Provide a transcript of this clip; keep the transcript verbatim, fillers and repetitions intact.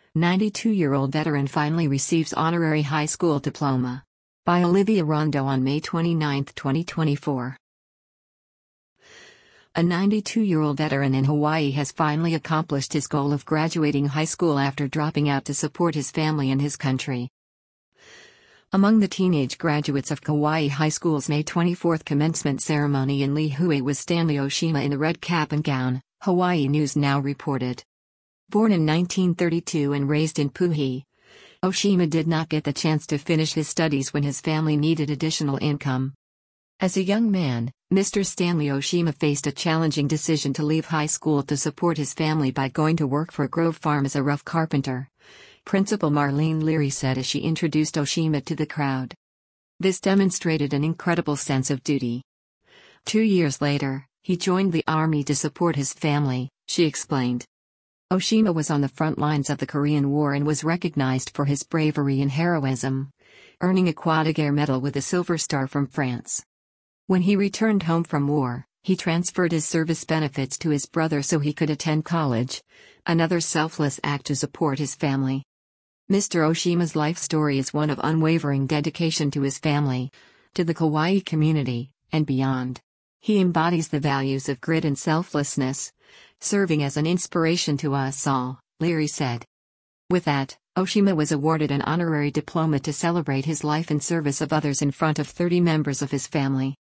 ninety-two-year-old veteran finally receives honorary high school diploma. By Olivia Rondo on May twenty-ninth, twenty twenty-four. A ninety-two-year-old veteran in Hawaii has finally accomplished his goal of graduating high school after dropping out to support his family and his country. Among the teenage graduates of Kauai High School's May twenty-fourth commencement ceremony in Lihue was Stanley Oshima in the red cap and gown, Hawaii News Now reported. Born in nineteen thirty-two and raised in Puhi, Oshima did not get the chance to finish his studies when his family needed additional income. As a young man, Mister Stanley Oshima faced a challenging decision to leave high school to support his family by going to work for Grove Farm as a rough carpenter. Principal Marlene Leary said as she introduced Oshima to the crowd. This demonstrated an incredible sense of duty. Two years later, he joined the Army to support his family, she explained. Oshima was on the front lines of the Korean War and was recognized for his bravery and heroism, earning a Croix de Guerre medal with a Silver Star from France. When he returned home from war, he transferred his service benefits to his brother so he could attend college, another selfless act to support his family. Mister Oshima's life story is one of unwavering dedication to his family, to the Kauai community, and beyond. He embodies the values of grit and selflessness, serving as an inspiration to us all, Leary said. With that, Oshima was awarded an honorary diploma to celebrate his life and service of others in front of thirty members of his family.